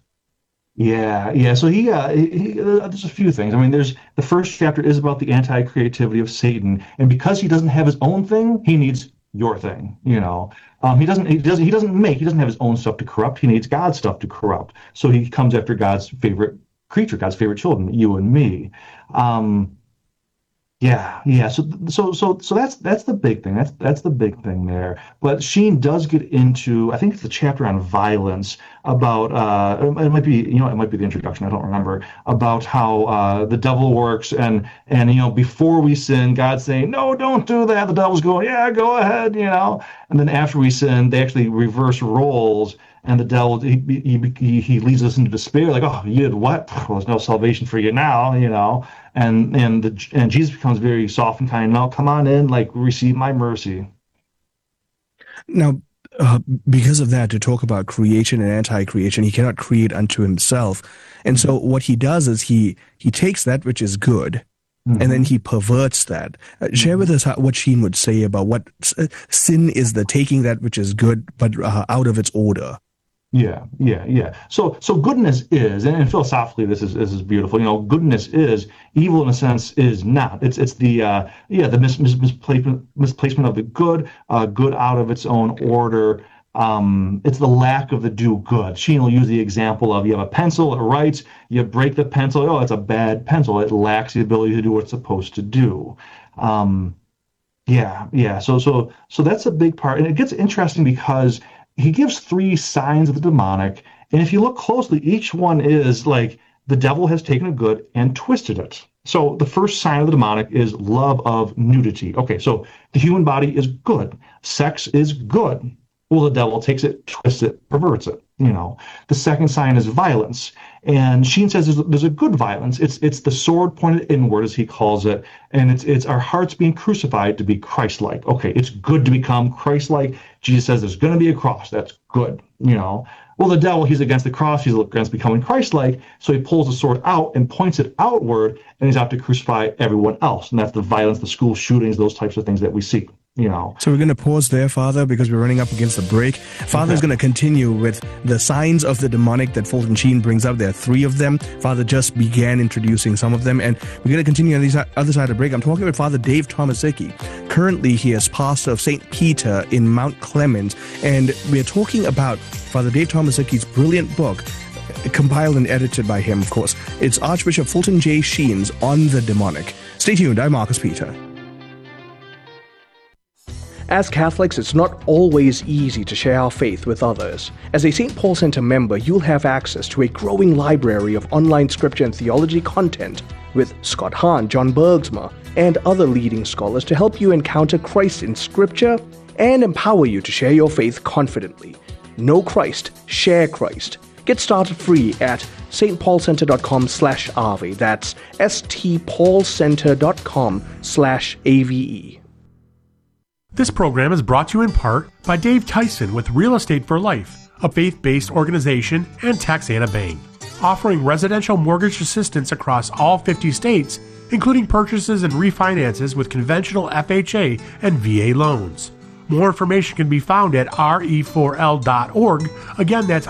Yeah. So he there's a few things. I mean, there's the first chapter is about the anti-creativity of Satan, and because he doesn't have his own thing, he needs your thing. He doesn't have his own stuff to corrupt. He needs God's stuff to corrupt. So he comes after God's favorite creature, God's favorite children, you and me. Yeah. So that's the big thing. That's the big thing there. But Sheen does get into, I think it's the chapter on violence about it might be the introduction, I don't remember, about how the devil works and before we sin, God's saying, no, don't do that. The devil's going, yeah, go ahead, and then after we sin, they actually reverse roles. And the devil, he leads us into despair, like, oh, you did what? Well, there's no salvation for you now, And Jesus becomes very soft and kind. No, come on in, like, receive my mercy. Now, because of that, to talk about creation and anti-creation, he cannot create unto himself. And so what he does is he takes that which is good, and then he perverts that. Share with us what Sheen would say about what sin is, the taking that which is good, but out of its order. Yeah. So goodness is, and philosophically this is beautiful. Goodness is, evil in a sense is not. It's the misplacement of the good, good out of its own order. It's the lack of the do good. Sheen will use the example of you have a pencil, it writes, you break the pencil, oh, it's a bad pencil. It lacks the ability to do what it's supposed to do. Yeah. So that's a big part, and it gets interesting because he gives 3 signs of the demonic, and if you look closely, each one is like the devil has taken a good and twisted it. So the first sign of the demonic is love of nudity. Okay, so the human body is good. Sex is good. Well, the devil takes it, twists it, perverts it. The second sign is violence. And Sheen says there's a good violence. It's the sword pointed inward, as he calls it. And it's our hearts being crucified to be Christ-like. Okay, it's good to become Christ-like. Jesus says there's going to be a cross. That's good, Well, the devil, he's against the cross. He's against becoming Christ-like. So he pulls the sword out and points it outward, and he's out to crucify everyone else. And that's the violence, the school shootings, those types of things that we see. So we're going to pause there, Father, because we're running up against the break. Father's going to continue with the signs of the demonic that Fulton Sheen brings up. There are 3 of them. Father just began introducing some of them, and we're going to continue on the other side of the break. I'm talking about Father Dave Tomasicki. Currently, he is pastor of St. Peter in Mount Clemens, and we're talking about Father Dave Tomasicki's brilliant book, compiled and edited by him, of course. It's Archbishop Fulton J. Sheen's On the Demonic. Stay tuned. I'm Marcus Peter. As Catholics, it's not always easy to share our faith with others. As a St. Paul Center member, you'll have access to a growing library of online scripture and theology content with Scott Hahn, John Bergsma, and other leading scholars to help you encounter Christ in scripture and empower you to share your faith confidently. Know Christ, share Christ. Get started free at stpaulcenter.com/Ave. That's stpaulcenter.com/AVE. This program is brought to you in part by Dave Tyson with Real Estate for Life, a faith-based organization, and Texana Bank, offering residential mortgage assistance across all 50 states, including purchases and refinances with conventional FHA and VA loans. More information can be found at re4l.org. Again, that's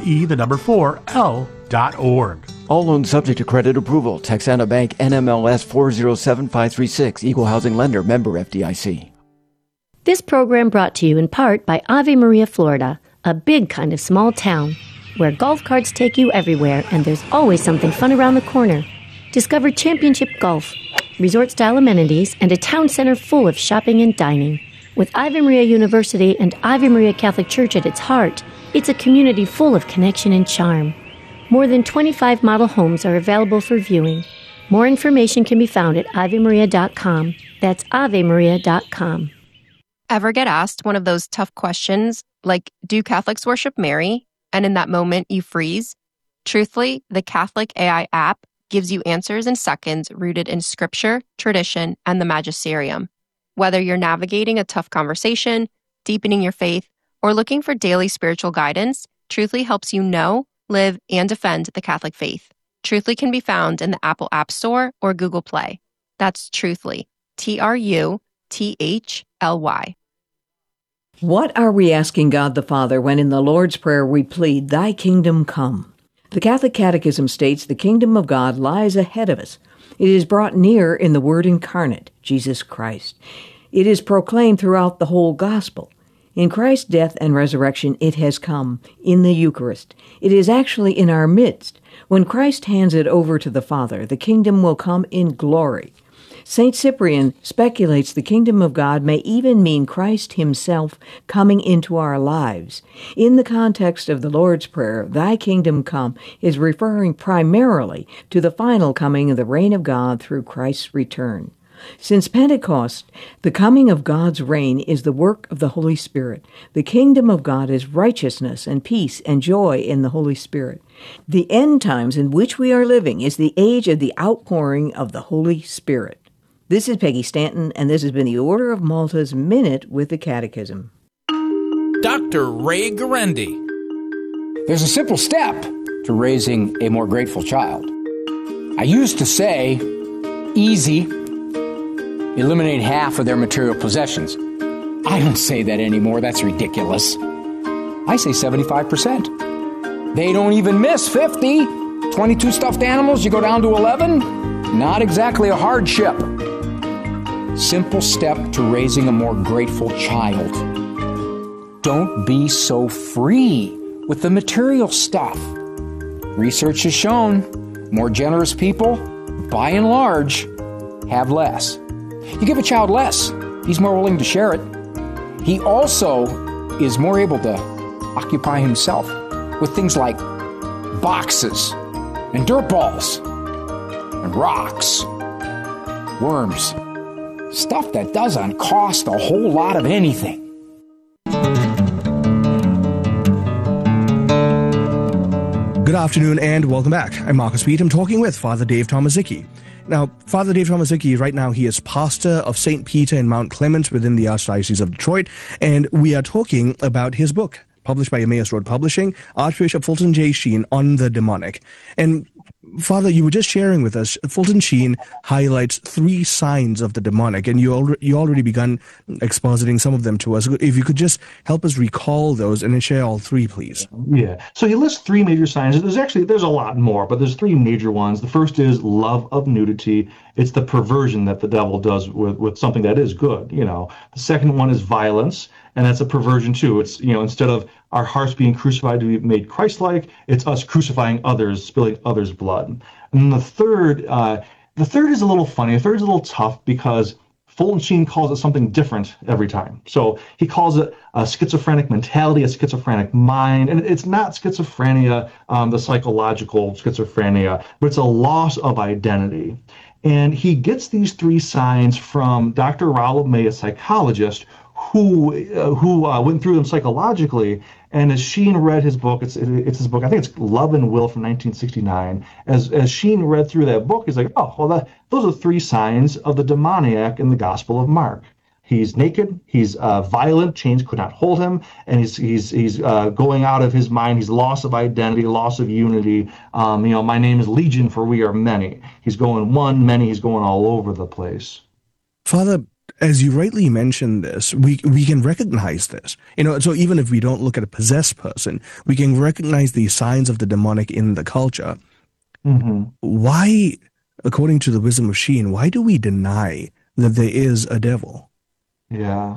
re4l.org. All loans subject to credit approval. Texana Bank, NMLS 407536, Equal Housing Lender, member FDIC. This program brought to you in part by Ave Maria, Florida, a big kind of small town where golf carts take you everywhere and there's always something fun around the corner. Discover championship golf, resort-style amenities, and a town center full of shopping and dining. With Ave Maria University and Ave Maria Catholic Church at its heart, it's a community full of connection and charm. More than 25 model homes are available for viewing. More information can be found at avemaria.com. That's avemaria.com. Ever get asked one of those tough questions, like, do Catholics worship Mary? And in that moment, you freeze? Truthfully, the Catholic AI app gives you answers in seconds rooted in scripture, tradition, and the magisterium. Whether you're navigating a tough conversation, deepening your faith, or looking for daily spiritual guidance, Truthly helps you know, live, and defend the Catholic faith. Truthly can be found in the Apple App Store or Google Play. That's Truthly, TRUTHLY. What are we asking God the Father when in the Lord's Prayer we plead, Thy kingdom come? The Catholic Catechism states the kingdom of God lies ahead of us. It is brought near in the Word incarnate, Jesus Christ. It is proclaimed throughout the whole gospel. In Christ's death and resurrection, it has come in the Eucharist. It is actually in our midst. When Christ hands it over to the Father, the kingdom will come in glory. St. Cyprian speculates the kingdom of God may even mean Christ himself coming into our lives. In the context of the Lord's Prayer, Thy kingdom come is referring primarily to the final coming of the reign of God through Christ's return. Since Pentecost, the coming of God's reign is the work of the Holy Spirit. The kingdom of God is righteousness and peace and joy in the Holy Spirit. The end times in which we are living is the age of the outpouring of the Holy Spirit. This is Peggy Stanton, and this has been the Order of Malta's Minute with the Catechism. Dr. Ray Guarendi. There's a simple step to raising a more grateful child. I used to say, easy, eliminate half of their material possessions. I don't say that anymore. That's ridiculous. I say 75%. They don't even miss 50. 22 stuffed animals, you go down to 11? Not exactly a hardship. Simple step to raising a more grateful child. Don't be so free with the material stuff. Research has shown more generous people, by and large, have less. You give a child less, he's more willing to share it. He also is more able to occupy himself with things like boxes and dirt balls and rocks worms. Stuff that doesn't cost a whole lot of anything. Good afternoon and welcome back. I'm Marcus Pete. I'm talking with Father Dave Tomaszicki. Now, Father Dave Tomaszicki, right now he is pastor of St. Peter in Mount Clemens within the Archdiocese of Detroit, and we are talking about his book, published by Emmaus Road Publishing, Archbishop Fulton J. Sheen, On the Demonic. And Father, you were just sharing with us, Fulton Sheen highlights 3 signs of the demonic, and you already begun expositing some of them to us. If you could just help us recall those and then share all 3, please. Yeah. So he lists 3 major signs. There's a lot more, but there's 3 major ones. The first is love of nudity. It's the perversion that the devil does with something that is good, The second one is violence, and that's a perversion too. It's, instead of our hearts being crucified to be made Christ-like, it's us crucifying others, spilling others' blood. And then the third is a little funny. The third is a little tough because Fulton Sheen calls it something different every time. So he calls it a schizophrenic mentality, a schizophrenic mind, and it's not schizophrenia, the psychological schizophrenia, but it's a loss of identity. And he gets these 3 signs from Dr. Rollo May, a psychologist, who went through them psychologically. And as Sheen read his book, it's his book, I think it's Love and Will from 1969. As Sheen read through that book, he's like, those are 3 signs of the demoniac in the Gospel of Mark. He's naked, he's violent, chains could not hold him, and he's going out of his mind. He's loss of identity, loss of unity. My name is Legion, for we are many. He's going one, many, he's going all over the place. Father, as you rightly mentioned this, we can recognize this. So even if we don't look at a possessed person, we can recognize the signs of the demonic in the culture. Mm-hmm. Why, according to the wisdom of Sheen, why do we deny that there is a devil? Yeah.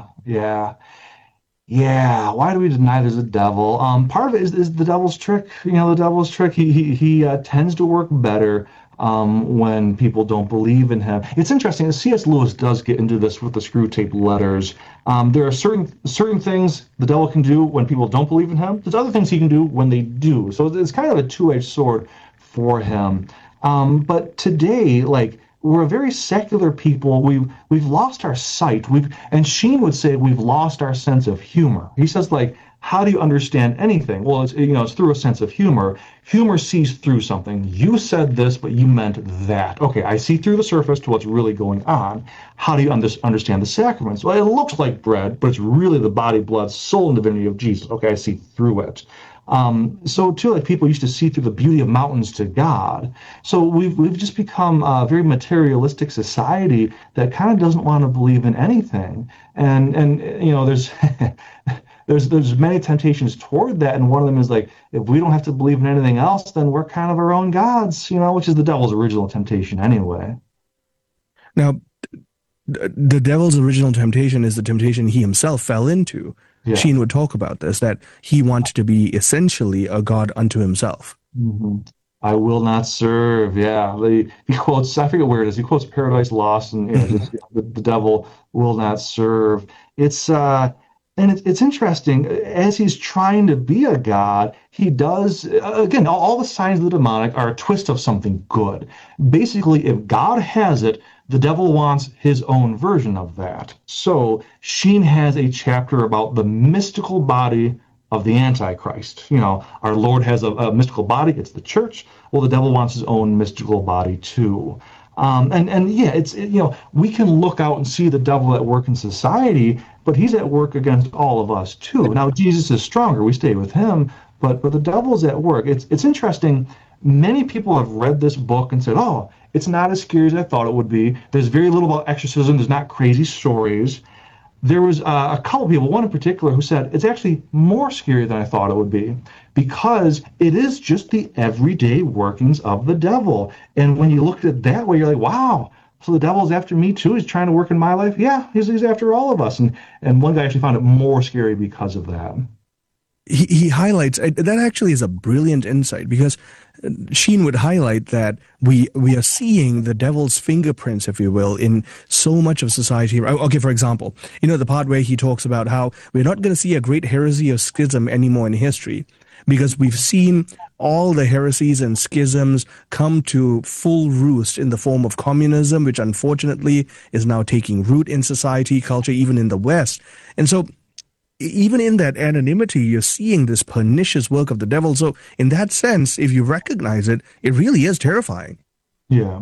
Why do we deny there's a devil? Part of it is the devil's trick. The devil's trick. He tends to work better when people don't believe in him. It's interesting. C.S. Lewis does get into this with the Screwtape Letters. There are certain things the devil can do when people don't believe in him. There's other things he can do when they do. So it's kind of a two-edged sword for him. But today, we're a very secular people. We've lost our sight. And Sheen would say we've lost our sense of humor. He says, how do you understand anything? Well, it's through a sense of humor. Humor sees through something. You said this, but you meant that. Okay, I see through the surface to what's really going on. How do you understand the sacraments? Well, it looks like bread, but it's really the body, blood, soul, and divinity of Jesus. Okay, I see through it. So too, people used to see through the beauty of mountains to God. So we've just become a very materialistic society that kind of doesn't want to believe in anything. And there's there's many temptations toward that, and one of them is if we don't have to believe in anything else, then we're kind of our own gods, which is the devil's original temptation anyway. Now, the devil's original temptation is the temptation he himself fell into. Yeah. Sheen would talk about this, that he wanted to be essentially a god unto himself. Mm-hmm. I will not serve. Yeah, he quotes, I forget where it is. He quotes Paradise Lost, and the devil will not serve. It's interesting. As he's trying to be a god, he does, again, all the signs of the demonic are a twist of something good. Basically, if God has it, the devil wants his own version of that. So Sheen has a chapter about the mystical body of the Antichrist. Our Lord has a mystical body. It's the church. Well, the devil wants his own mystical body too. We can look out and see the devil at work in society, but he's at work against all of us too. Now, Jesus is stronger. We stay with him, but the devil's at work. It's interesting. Many people have read this book and said, oh, it's not as scary as I thought it would be. There's very little about exorcism. There's not crazy stories. There was a couple people, one in particular, who said it's actually more scary than I thought it would be because it is just the everyday workings of the devil. And when you look at it that way, you're like, wow, so the devil's after me too? He's trying to work in my life? Yeah, he's after all of us. And one guy actually found it more scary because of that. He highlights, that actually is a brilliant insight, because Sheen would highlight that we are seeing the devil's fingerprints, if you will, in so much of society. Okay, for example, the part where he talks about how we're not going to see a great heresy or schism anymore in history. because we've seen all the heresies and schisms come to full roost in the form of communism, which unfortunately is now taking root in society, culture, even in the West. And so even in that anonymity, you're seeing this pernicious work of the devil. So in that sense, if you recognize it, it really is terrifying. Yeah.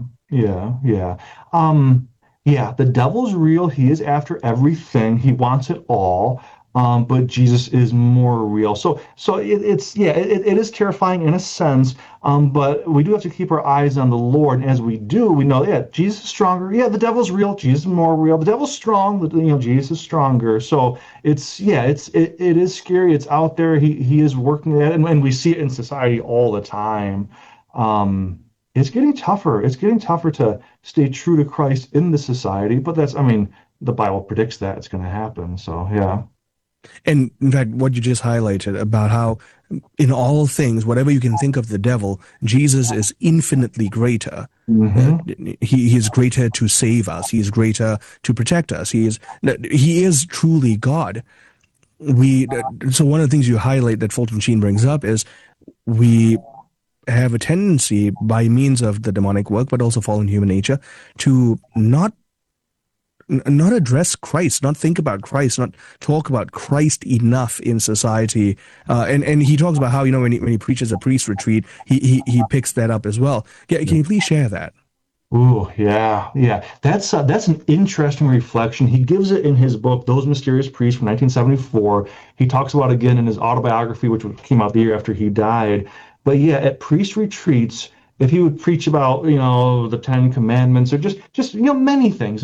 The devil's real. He is after everything. He wants it all. But Jesus is more real. So it is terrifying in a sense. But we do have to keep our eyes on the Lord. And as we do, we know, Jesus is stronger. Yeah, the devil's real. Jesus is more real. The devil's strong. But Jesus is stronger. So it is scary. It's out there. He is working at it, and we see it in society all the time. It's getting tougher. It's getting tougher to stay true to Christ in the society. But the Bible predicts that it's going to happen. So yeah. And in fact, what you just highlighted about how in all things, whatever you can think of the devil, Jesus is infinitely greater. Mm-hmm. He is greater to save us. He is greater to protect us. He is truly God. So one of the things you highlight that Fulton Sheen brings up is we have a tendency by means of the demonic work, but also fallen human nature, to not address Christ, not think about Christ, not talk about Christ enough in society. And he talks about how, when he preaches a priest retreat, he picks that up as well. Can you please share that? Ooh, yeah. That's an interesting reflection. He gives it in his book, Those Mysterious Priests from 1974. He talks about it again in his autobiography, which came out the year after he died. But yeah, at priest retreats, if he would preach about, the 10 Commandments or just many things,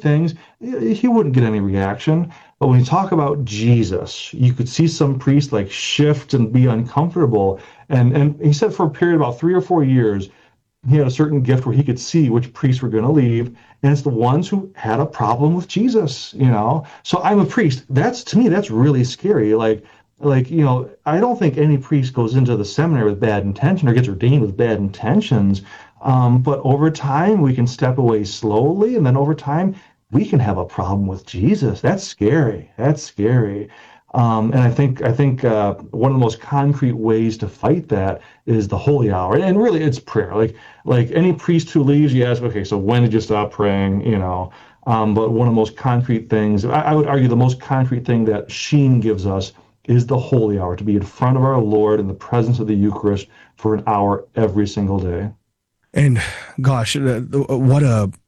he wouldn't get any reaction. But when you talk about Jesus, you could see some priests shift and be uncomfortable. And he said for a period of about 3 or 4 years, he had a certain gift where he could see which priests were going to leave. And it's the ones who had a problem with Jesus, So I'm a priest. To me, that's really scary. I don't think any priest goes into the seminary with bad intention or gets ordained with bad intentions. But over time, we can step away slowly. And then over time, we can have a problem with Jesus. That's scary. And I think one of the most concrete ways to fight that is the holy hour. And really, it's prayer. Like any priest who leaves, you ask, okay, so when did you stop praying? But one of the most concrete things, I would argue the most concrete thing that Sheen gives us is the holy hour, to be in front of our Lord in the presence of the Eucharist for an hour every single day. And gosh, what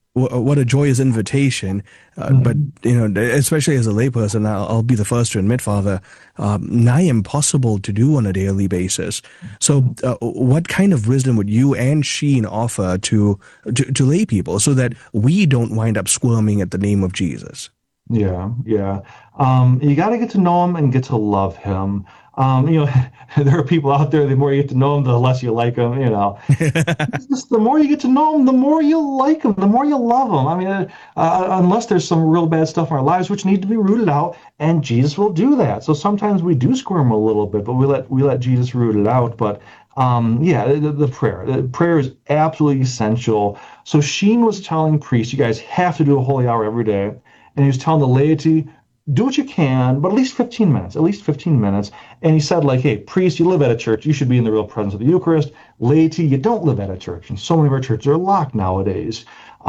a joyous invitation. But, especially as a layperson, I'll be the first to admit, Father, nigh impossible to do on a daily basis. So what kind of wisdom would you and Sheen offer to lay people so that we don't wind up squirming at the name of Jesus? Yeah. You got to get to know him and get to love him. There are people out there, the more you get to know them, the less you like them, Just the more you get to know them, the more you like them, the more you love them. Unless there's some real bad stuff in our lives, which need to be rooted out, and Jesus will do that. So sometimes we do squirm a little bit, but we let Jesus root it out. But the prayer. The prayer is absolutely essential. So Sheen was telling priests, you guys have to do a holy hour every day. And he was telling the laity, do what you can, but at least 15 minutes. And he said, hey, priest, you live at a church. You should be in the real presence of the Eucharist. Laity, you don't live at a church. And so many of our churches are locked nowadays.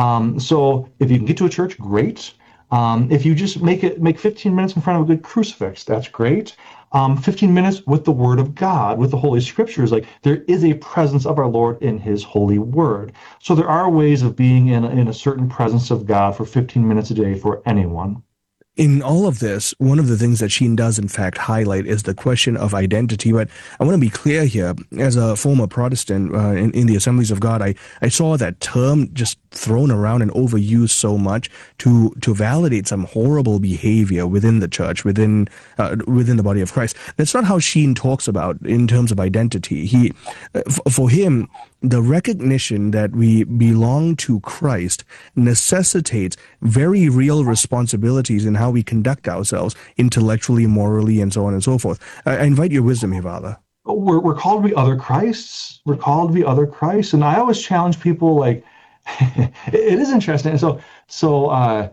So if you can get to a church, great. If you just make 15 minutes in front of a good crucifix, that's great. 15 minutes with the Word of God, with the Holy Scriptures. There is a presence of our Lord in His holy Word. So there are ways of being in a certain presence of God for 15 minutes a day for anyone. In all of this, one of the things that Sheen does, in fact, highlight is the question of identity. But I want to be clear here. As a former Protestant in the Assemblies of God, I saw that term just thrown around and overused so much to validate some horrible behavior within the church, within the body of Christ. That's not how Sheen talks about in terms of identity. For him, the recognition that we belong to Christ necessitates very real responsibilities in how we conduct ourselves intellectually, morally, and so on and so forth. I invite your wisdom here, Father. We're called to be other Christs. We're called to be other Christs. And I always challenge people, it is interesting. So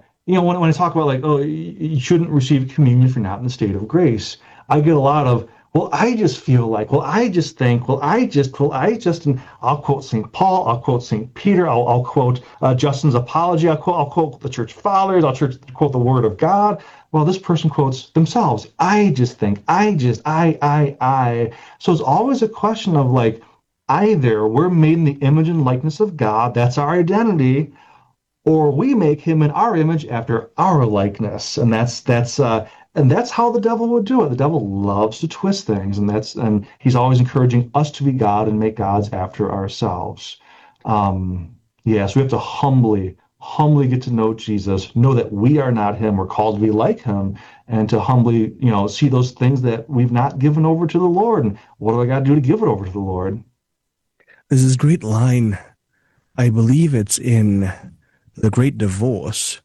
when I talk about you shouldn't receive communion if you're not in the state of grace, I get a lot of, well, I just feel like, well, I just think, well, I just, and I'll quote St. Paul, I'll quote St. Peter, I'll quote Justin's apology, I'll quote the church fathers, I'll quote the word of God. Well, this person quotes themselves. I just think, I. So it's always a question of like, either we're made in the image and likeness of God, that's our identity, or we make him in our image after our likeness. And that's how the devil would do it. The devil loves to twist things, and he's always encouraging us to be God and make gods after ourselves. So we have to humbly get to know Jesus, know that we are not him, we're called to be like him, and to humbly, see those things that we've not given over to the Lord. And what do I got to do to give it over to the Lord? There's this great line, I believe it's in The Great Divorce,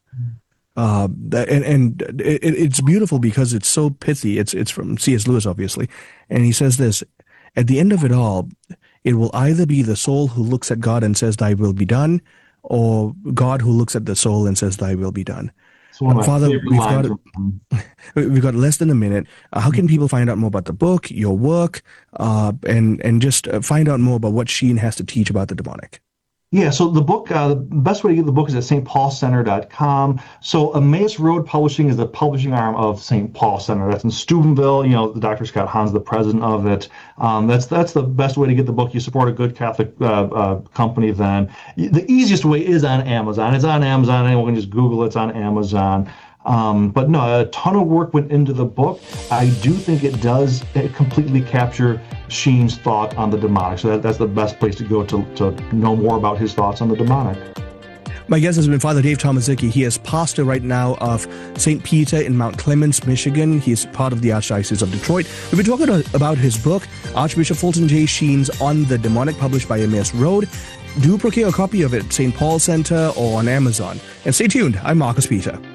it's beautiful because it's so pithy. It's from C.S. Lewis, obviously, and he says this: at the end of it all, it will either be the soul who looks at God and says, "Thy will be done," or God who looks at the soul and says, "Thy will be done." Father, we've got less than a minute. How can people find out more about the book, your work, and just find out more about what Sheen has to teach about the demonic? Yeah, so the book, the best way to get the book is at stpaulcenter.com. So Emmaus Road Publishing is the publishing arm of St. Paul Center. That's in Steubenville. The Dr. Scott Hahn's the president of it. That's the best way to get the book. You support a good Catholic company then. The easiest way is on Amazon. It's on Amazon. Anyone can just Google it. It's on Amazon. But no, a ton of work went into the book. I do think it does completely capture Sheen's thought on the demonic. So that's the best place to go to know more about his thoughts on the demonic. My guest has been Father Dave Tomaszicki. He is pastor right now of St. Peter in Mount Clemens, Michigan. He is part of the Archdiocese of Detroit. We've been talking about his book, Archbishop Fulton J. Sheen's On the Demonic, published by Emmaus Road. Do procure a copy of it at St. Paul Center or on Amazon. And stay tuned. I'm Marcus Peter.